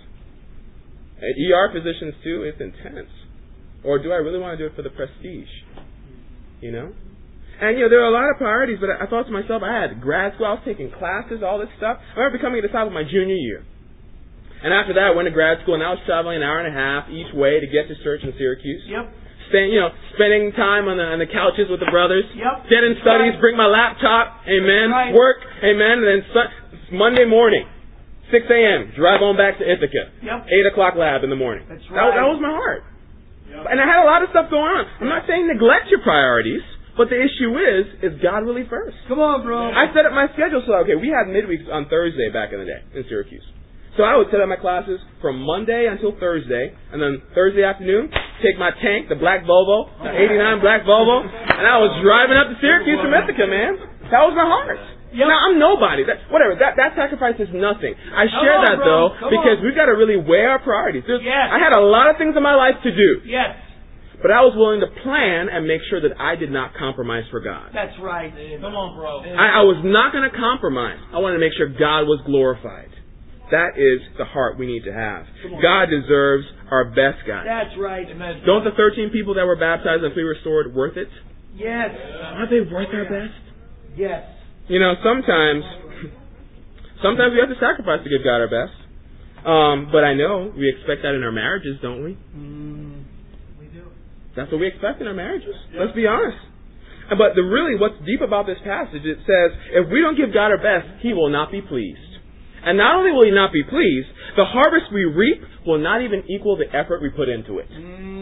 ER physicians too, it's intense. Or do I really want to do it for the prestige? And there are a lot of priorities, but I thought to myself, I had grad school, I was taking classes, all this stuff. I remember becoming a disciple my junior year. And after that, I went to grad school, and I was traveling an hour and a half each way to get to church in Syracuse. Yep. Spending time on the couches with the brothers. Yep. Get in studies, bring my laptop, amen, Right. work, amen, and then Monday morning, 6 a.m., drive on back to Ithaca. Yep. 8 o'clock lab in the morning. That's right. That was my heart. Yep. And I had a lot of stuff going on. I'm not saying neglect your priorities, but the issue is God really first? Come on, bro. I set up my schedule so, we had midweeks on Thursday back in the day in Syracuse. So I would set up my classes from Monday until Thursday, and then Thursday afternoon, take my tank, the black Volvo, the 89 black Volvo, and I was driving up to Syracuse from Ithaca, man. That was my heart. Yep. Now, I'm nobody. That sacrifice is nothing. I share that, though, because we've got to really weigh our priorities. Yes. I had a lot of things in my life to do. Yes. But I was willing to plan and make sure that I did not compromise for God. That's right. Come on, bro. I was not going to compromise. I wanted to make sure God was glorified. That is the heart we need to have. God deserves our best, guys. That's right. Amen. Don't the 13 people that were baptized and free restored worth it? Yes. Are they worth our best? Yes. You know, sometimes we have to sacrifice to give God our best. But I know we expect that in our marriages, don't we? We do. That's what we expect in our marriages. Let's be honest. But what's deep about this passage, it says, if we don't give God our best, He will not be pleased. And not only will He not be pleased, the harvest we reap will not even equal the effort we put into it.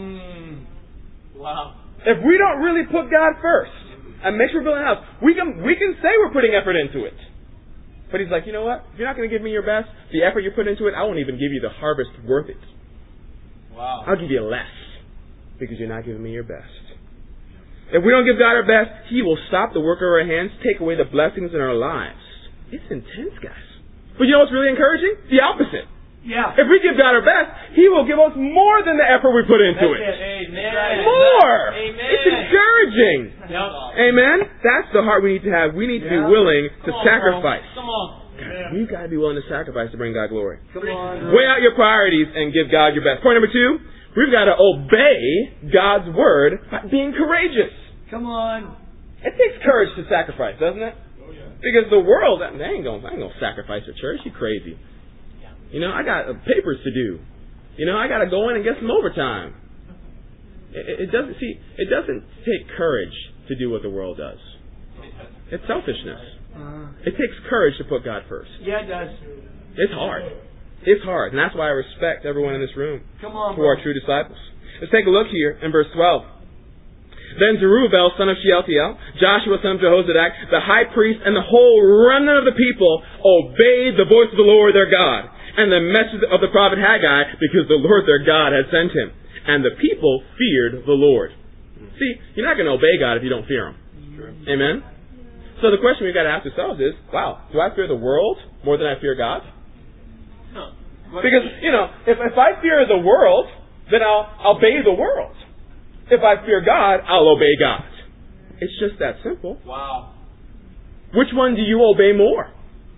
Wow. If we don't really put God first and make sure we're building a house, we can say we're putting effort into it. But He's like, you know what? If you're not going to give me your best, the effort you put into it, I won't even give you the harvest worth it. Wow. I'll give you less because you're not giving me your best. If we don't give God our best, He will stop the work of our hands, take away the blessings in our lives. It's intense, guys. But you know what's really encouraging? The opposite. Yeah. If we give God our best, He will give us more than the effort we put into it. Amen. More! Amen. It's encouraging. Yep. Amen? That's the heart we need to have. We need to be willing to Come on, sacrifice. bro. Come on. We've got to be willing to sacrifice to bring God glory. Come on. Weigh out your priorities and give God your best. Point number 2, we've got to obey God's word by being courageous. Come on. It takes courage to sacrifice, doesn't it? Because the world, I ain't gonna sacrifice for church. You crazy. You know, I got papers to do. You know, I got to go in and get some overtime. It doesn't take courage to do what the world does. It's selfishness. It takes courage to put God first. Yeah, it does. It's hard. It's hard. And that's why I respect everyone in this room Come on, who are true disciples. Let's take a look here in verse 12. Then Zerubbabel, son of Shealtiel, Joshua, son of Jehozadak, the high priest, and the whole remnant of the people obeyed the voice of the Lord their God and the message of the prophet Haggai, because the Lord their God had sent him. And the people feared the Lord. See, you're not going to obey God if you don't fear Him. Amen? So the question we've got to ask ourselves is, wow, do I fear the world more than I fear God? Because, you know, if I fear the world, then I'll obey the world. If I fear God, I'll obey God. It's just that simple. Wow. Which one do you obey more?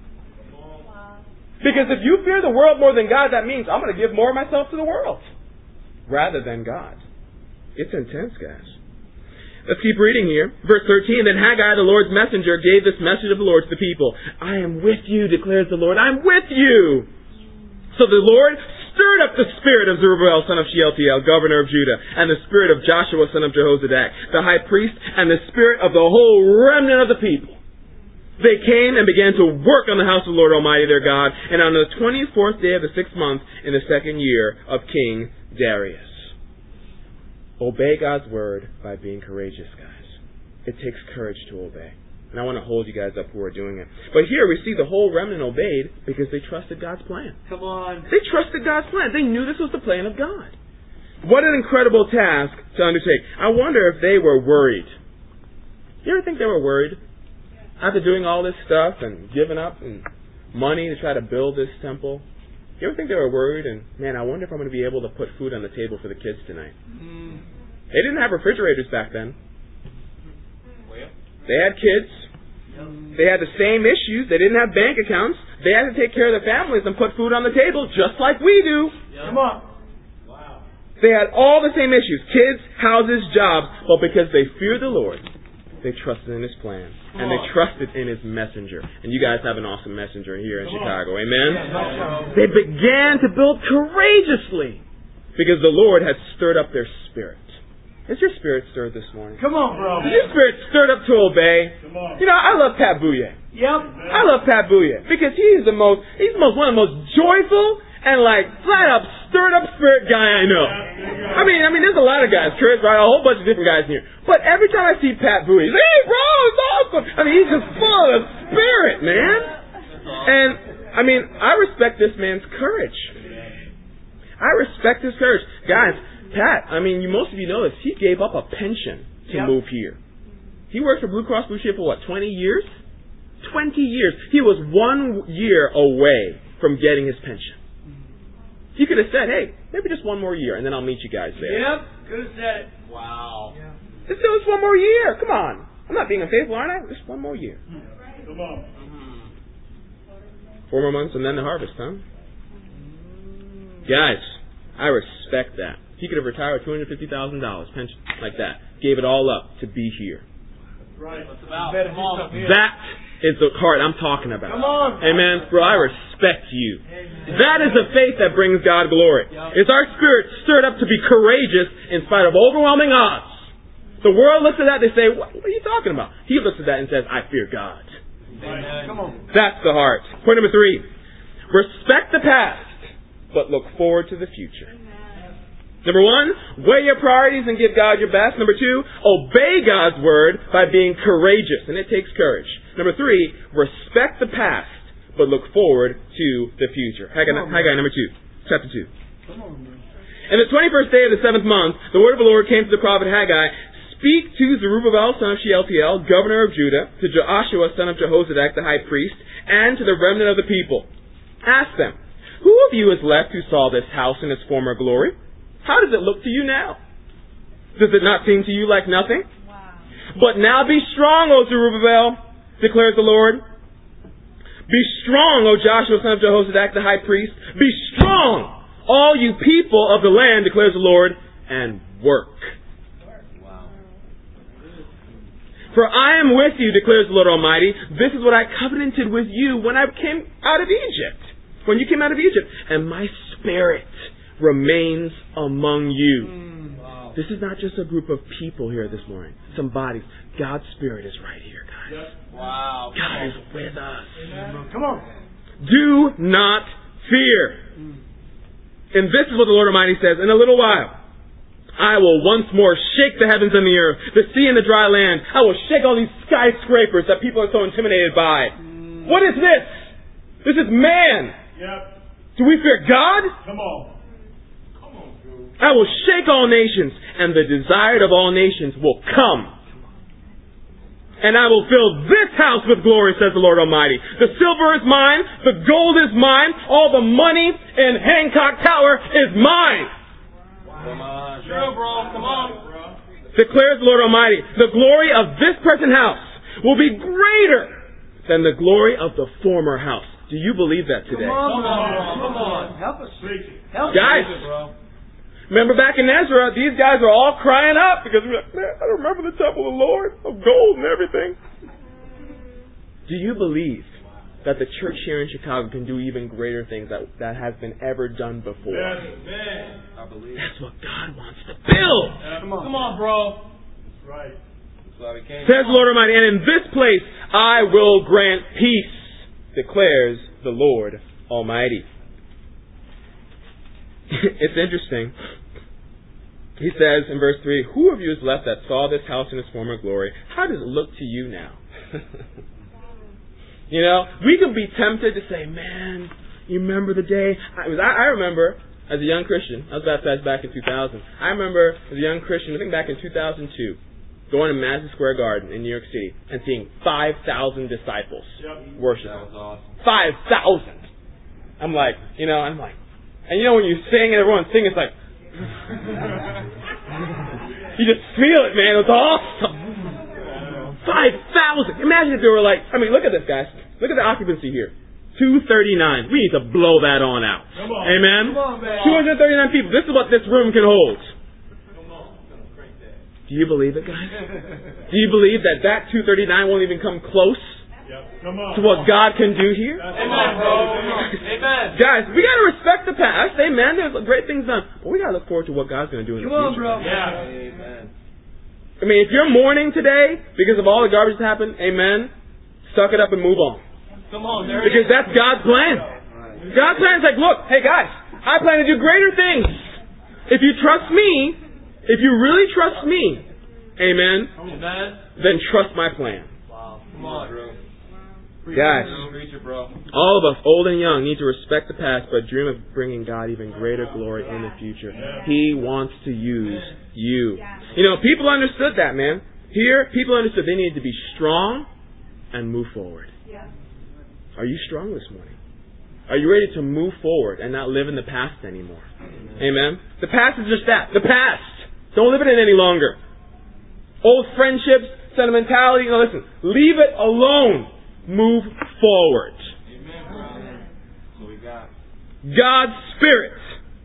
Because if you fear the world more than God, that means I'm going to give more of myself to the world rather than God. It's intense, guys. Let's keep reading here. Verse 13, Then Haggai, the Lord's messenger, gave this message of the Lord to the people. I am with you, declares the Lord. I'm with you. So the Lord stirred up the spirit of Zerubbabel, son of Shealtiel, governor of Judah, and the spirit of Joshua, son of Jehozadak, the high priest, and the spirit of the whole remnant of the people. They came and began to work on the house of the Lord Almighty their God, and on the 24th day of the 6th month in the 2nd year of King Darius. Obey God's word by being courageous, guys. It takes courage to obey. And I want to hold you guys up who are doing it. But here we see the whole remnant obeyed because they trusted God's plan. Come on. They trusted God's plan. They knew this was the plan of God. What an incredible task to undertake. I wonder if they were worried. You ever think they were worried? After doing all this stuff and giving up and money to try to build this temple, you ever think they were worried and, man, I wonder if I'm going to be able to put food on the table for the kids tonight? They didn't have refrigerators back then. They had kids. They had the same issues. They didn't have bank accounts. They had to take care of their families and put food on the table just like we do. Come on. Wow. They had all the same issues. Kids, houses, jobs. But because they feared the Lord, they trusted in His plan. And they trusted in His messenger. And you guys have an awesome messenger here in Chicago. Amen? They began to build courageously because the Lord had stirred up their spirit. Is your spirit stirred this morning? Come on, bro. Is your spirit stirred up to obey? You know, I love Pat Bouye. Yep. I love Pat Bouye because he's one of the most joyful and flat up, stirred up spirit guy I know. I mean, there's a lot of guys, Chris, right? A whole bunch of different guys in here. But every time I see Pat Bouye, he's like, hey, bro, it's awesome. I mean, he's just full of spirit, man. And, I respect this man's courage. I respect his courage. Guys, Pat, most of you know this, he gave up a pension to move here. He worked for Blue Cross Blue Shield for 20 years? 20 years. He was 1 year away from getting his pension. He could have said, hey, maybe just 1 more year, and then I'll meet you guys there. Yep. Could have said it. Wow. Yeah. Just do this 1 more year. Come on. I'm not being unfaithful, aren't I? Just 1 more year. Come on. 4 more months and then the harvest, huh? Guys, I respect that. He could have retired with $250,000, pension like that. Gave it all up to be here. Right. What's about? Better Come do on. something. That is the heart I'm talking about. Come on. Amen. Bro, I respect you. That is the faith that brings God glory. It's our spirit stirred up to be courageous in spite of overwhelming odds. The world looks at that, they say, what are you talking about? He looks at that and says, I fear God. Right. Come on. That's the heart. Point number 3. Respect the past, but look forward to the future. Number 1, weigh your priorities and give God your best. Number 2, obey God's word by being courageous, and it takes courage. Number 3, respect the past, but look forward to the future. Haggai number 2, chapter 2. Come on, bro. In the 21st day of the 7th month, the word of the Lord came to the prophet Haggai. Speak to Zerubbabel, son of Shealtiel, governor of Judah, to Joshua, son of Jehozadak, the high priest, and to the remnant of the people. Ask them, who of you is left who saw this house in its former glory? How does it look to you now? Does it not seem to you like nothing? Wow. But now be strong, O Zerubbabel, declares the Lord. Be strong, O Joshua, son of Jehozadak, the high priest. Be strong, all you people of the land, declares the Lord, and work. Wow. For I am with you, declares the Lord Almighty. This is what I covenanted with you when I came out of Egypt. When you came out of Egypt. And my spirit remains among you. Wow. This is not just a group of people here this morning. Some bodies. God's Spirit is right here, guys. Wow. God is with us. Come on. Do not fear. And this is what the Lord Almighty says. In a little while, I will once more shake the heavens and the earth, the sea and the dry land. I will shake all these skyscrapers that people are so intimidated by. What is this? This is man. Yep. Do we fear God? Come on. I will shake all nations, and the desired of all nations will come. And I will fill this house with glory, says the Lord Almighty. The silver is mine, the gold is mine, all the money in Hancock Tower is mine. Come on. True, bro. Come on. Declares the Lord Almighty. The glory of this present house will be greater than the glory of the former house. Do you believe that today? Come on, Come on. Come on. Help us. Help Guys, us. Bro. remember back in Ezra, these guys were all crying up because we're like, man, I don't remember the temple of the Lord of gold and everything. Do you believe that the church here in Chicago can do even greater things that has been ever done before? Amen. I believe. That's what God wants to build. Come on. Come on, bro. Right. That's why we came. Says the Lord Almighty, and in this place I will grant peace, declares the Lord Almighty. It's interesting. He says in verse 3, who of you is left that saw this house in its former glory? How does it look to you now? You know, we could be tempted to say, man, you remember the day? I remember as a young Christian, I was baptized back in 2000. I remember as a young Christian, I think back in 2002, going to Madison Square Garden in New York City and seeing 5,000 disciples worship. That was awesome. 5,000! I'm like, and you know when you sing and everyone's singing, it's like, you just feel it, man. It was awesome. 5,000. Imagine if they were like, look at this, guys. Look at the occupancy here. 239. We need to blow that on out. Come on. Amen? Come on, man. 239 people. This is what this room can hold. Come on. Do you believe it, guys? Do you believe that 239 won't even come close Yep. Come on. to what God can do here? Amen, bro. Amen. Guys, we got to respect the past. Amen. There's great things done. But we got to look forward to what God's going to do in the Come on, future. bro. Yeah. Amen. If you're mourning today because of all the garbage that happened, amen, suck it up and move on. Come on, there Because that's God's plan. God's plan is like, look, hey guys, I plan to do greater things. If you trust me, if you really trust me, amen, Amen. then trust my plan. Wow. Come on, bro. Guys, Preach it, bro. all of us, old and young, need to respect the past, but dream of bringing God even greater glory in the future. He wants to use you. People understood that, man. Here, people understood they needed to be strong and move forward. Are you strong this morning? Are you ready to move forward and not live in the past anymore? Amen? The past is just that. The past. Don't live in it any longer. Old friendships, sentimentality, listen, leave it alone. Move forward. Amen, bro. That's what we got. God's Spirit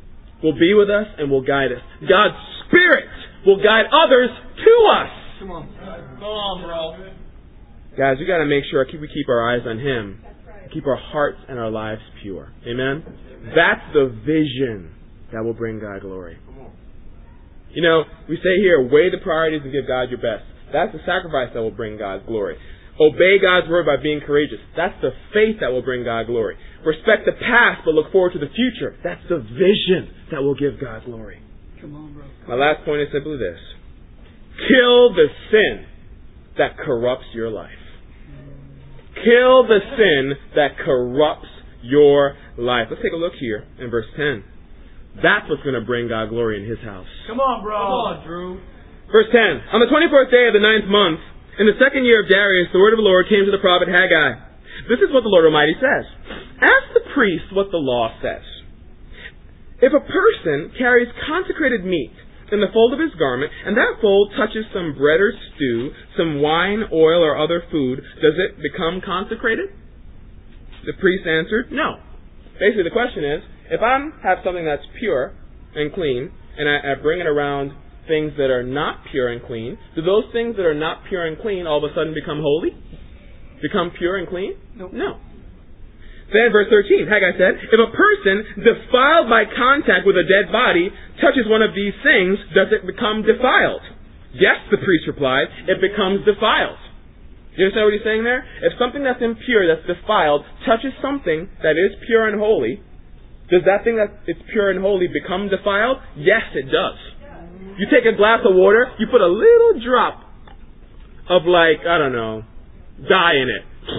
will be with us and will guide us. God's Spirit will guide others to us. Come on. Go on, bro. Guys, we got to make sure we keep our eyes on Him. Keep our hearts and our lives pure. Amen? That's the vision that will bring God glory. You know, we say here, weigh the priorities and give God your best. That's the sacrifice that will bring God glory. Obey God's word by being courageous. That's the faith that will bring God glory. Respect the past but look forward to the future. That's the vision that will give God glory. Come on, bro. My last point is simply this. Kill the sin that corrupts your life. Kill the sin that corrupts your life. Let's take a look here in verse 10. That's what's going to bring God glory in His house. Come on, bro. Come on, Drew. Verse 10. On the 24th day of the 9th month, in the second year of Darius, the word of the Lord came to the prophet Haggai. This is what the Lord Almighty says. Ask the priest what the law says. If a person carries consecrated meat in the fold of his garment, and that fold touches some bread or stew, some wine, oil, or other food, does it become consecrated? The priest answered, no. Basically, the question is, if I have something that's pure and clean, and I bring it around things that are not pure and clean, do those things that are not pure and clean all of a sudden become holy? Become pure and clean? Nope. No. Then verse 13, Haggai said, if a person defiled by contact with a dead body touches one of these things, does it become defiled? Yes, the priest replied, it becomes defiled. You understand what he's saying there? If something that's impure, that's defiled, touches something that is pure and holy, does that thing that is pure and holy become defiled? Yes, it does. You take a glass of water, you put a little drop of dye in it.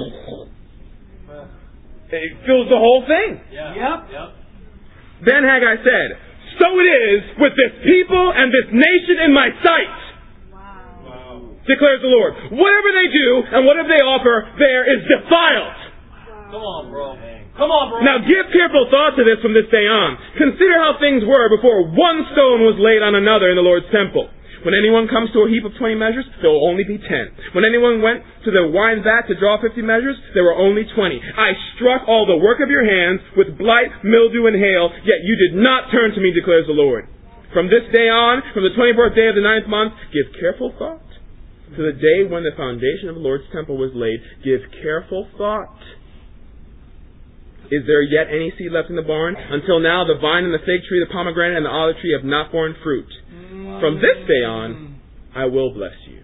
It fills the whole thing. Yep. Then Haggai said, so it is with this people and this nation in my sight, declares the Lord. Whatever they do and whatever they offer there is defiled. Come on, bro. Come on, bro. Now give careful thought to this from this day on. Consider how things were before one stone was laid on another in the Lord's temple. When anyone comes to a heap of 20 measures, there will only be 10. When anyone went to the wine vat to draw 50 measures, there were only 20. I struck all the work of your hands with blight, mildew, and hail, yet you did not turn to me, declares the Lord. From this day on, from the 24th day of the 9th month, give careful thought to the day when the foundation of the Lord's temple was laid. Give careful thought. Is there yet any seed left in the barn? Until now, the vine and the fig tree, the pomegranate, and the olive tree have not borne fruit. From this day on, I will bless you.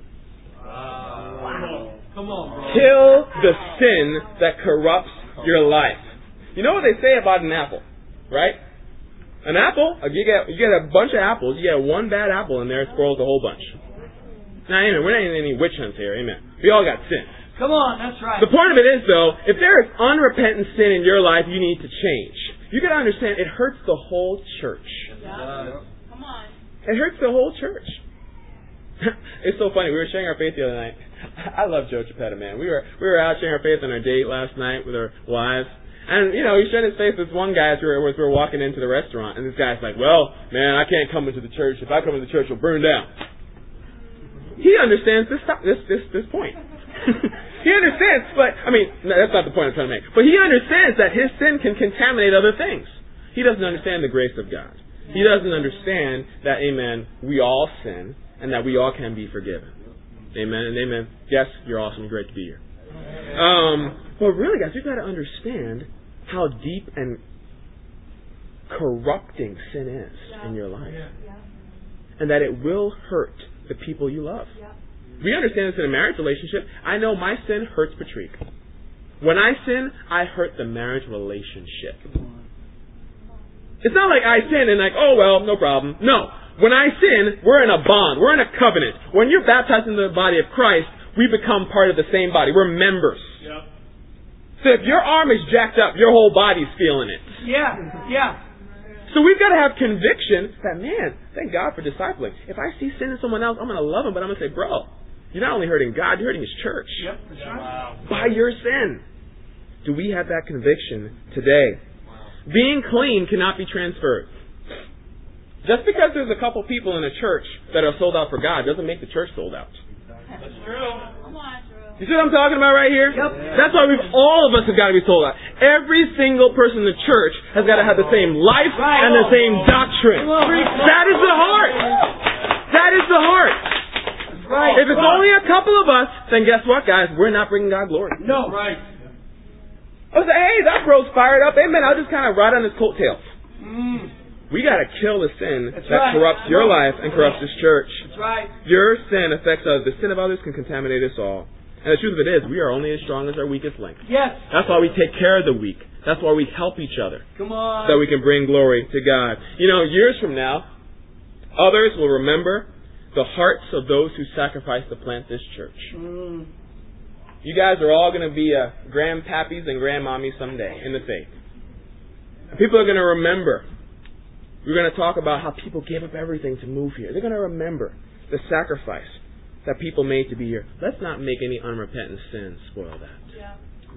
Come on, bro. Kill the sin that corrupts your life. You know what they say about an apple, right? An apple, you get a bunch of apples, you get one bad apple in there, it spoils the whole bunch. Now, amen, we're not in any witch hunts here, amen. We all got sin. Come on, that's right. The point of it is, though, if there is unrepentant sin in your life, you need to change. You got to understand, it hurts the whole church. Come on. It hurts the whole church. It's so funny. We were sharing our faith the other night. I love Joe Chapetta, man. We were out sharing our faith on our date last night with our wives. And, he shared his faith with this one guy as we were walking into the restaurant. And this guy's like, well, man, I can't come into the church. If I come into the church, it'll burn down. He understands this point. He understands, but, that's not the point I'm trying to make. But he understands that his sin can contaminate other things. He doesn't understand the grace of God. He doesn't understand that, amen, we all sin and that we all can be forgiven. Amen and amen. Yes, you're awesome. Great to be here. But really, guys, we've got to understand how deep and corrupting sin is in your life. And that it will hurt the people you love. We understand this in a marriage relationship. I know my sin hurts Patrick. When I sin, I hurt the marriage relationship. It's not like I sin and oh well, no problem. No. When I sin, we're in a bond. We're in a covenant. When you're baptized into the body of Christ, we become part of the same body. We're members. Yep. So if your arm is jacked up, your whole body's feeling it. Yeah. So we've got to have conviction that, man, thank God for discipling. If I see sin in someone else, I'm going to love him, but I'm going to say, bro, you're not only hurting God, you're hurting His church. Yep, that's right. By your sin. Do we have that conviction today? Being clean cannot be transferred. Just because there's a couple people in a church that are sold out for God doesn't make the church sold out. That's true. Come on, Drew. You see what I'm talking about right here? Yep. That's why all of us have got to be sold out. Every single person in the church has got to have the same life and the same doctrine. That is the heart. That is the heart. Right. If it's only a couple of us, then guess what, guys? We're not bringing God glory. No. Right. I was like, hey, that bro's fired up. Amen. I'll just kind of ride on his coattails. We got to kill the sin that corrupts your life and corrupts this church. That's right. Your sin affects others. The sin of others can contaminate us all. And the truth of it is, we are only as strong as our weakest link. Yes. That's why we take care of the weak. That's why we help each other. Come on. So we can bring glory to God. You know, years from now, others will remember the hearts of those who sacrificed to plant this church. You guys are all going to be grandpappies and grandmommies someday in the faith. And people are going to remember. We're going to talk about how people gave up everything to move here. They're going to remember the sacrifice that people made to be here. Let's not make any unrepentant sin spoil that. Yeah.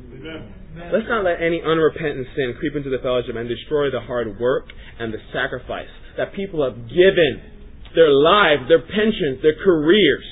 Let's not let any unrepentant sin creep into the fellowship and destroy the hard work and the sacrifice that people have given, their lives, their pensions, their careers,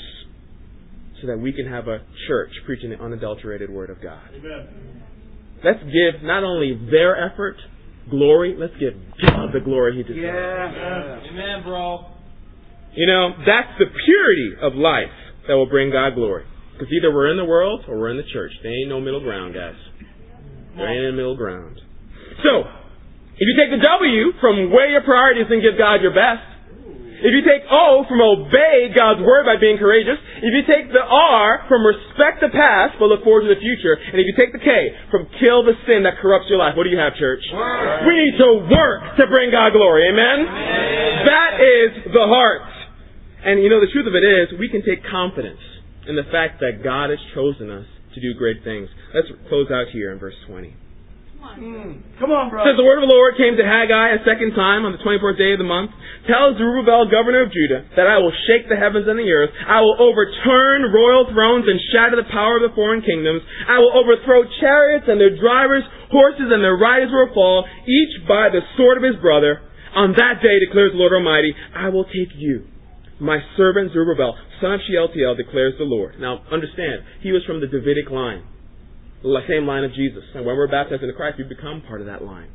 so that we can have a church preaching the unadulterated Word of God. Amen. Let's give not only their effort glory, let's give God the glory He deserves. Yeah. Amen, bro. You know, that's the purity of life that will bring God glory. Because either we're in the world or we're in the church. There ain't no middle ground, guys. There ain't a middle ground. So, if you take the W from weigh your priorities and give God your best, if you take O from obey God's word by being courageous, if you take the R from respect the past but look forward to the future, and if you take the K from kill the sin that corrupts your life, what do you have, church? Word. We need to work to bring God glory. Amen? That is the heart. And you know, the truth of it is, we can take confidence in the fact that God has chosen us to do great things. Let's close out here in verse 20. Come on, bro. It says, the word of the Lord came to Haggai a second time on the 24th day of the month. Tell Zerubbabel, governor of Judah, that I will shake the heavens and the earth. I will overturn royal thrones and shatter the power of the foreign kingdoms. I will overthrow chariots and their drivers, horses and their riders will fall, each by the sword of his brother. On that day, declares the Lord Almighty, I will take you, my servant Zerubbabel, son of Shealtiel, declares the Lord. Now, understand, he was from the Davidic line. The same line of Jesus. And when we're baptized into Christ, we become part of that line.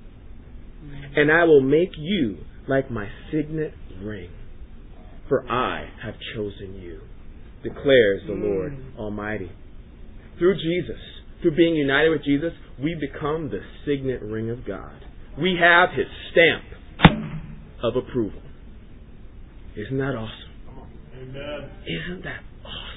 And I will make you like my signet ring, for I have chosen you, declares the Lord Almighty. Through Jesus, through being united with Jesus, we become the signet ring of God. We have His stamp of approval. Isn't that awesome? Amen. Isn't that awesome?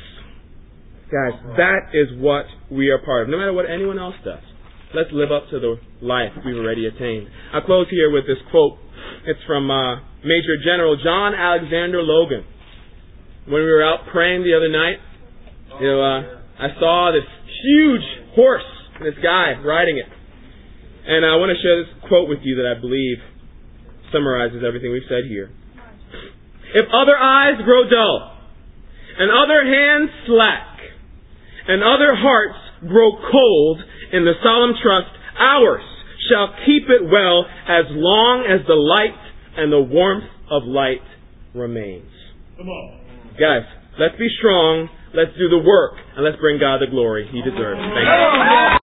Guys, that is what we are part of. No matter what anyone else does, let's live up to the life we've already attained. I'll close here with this quote. It's from Major General John Alexander Logan. When we were out praying the other night, I saw this huge horse and this guy riding it. And I want to share this quote with you that I believe summarizes everything we've said here. If other eyes grow dull, and other hands slack, and other hearts grow cold in the solemn trust, ours shall keep it well as long as the light and the warmth of light remains. Come on. Guys, let's be strong, let's do the work, and let's bring God the glory He deserves. Thank you.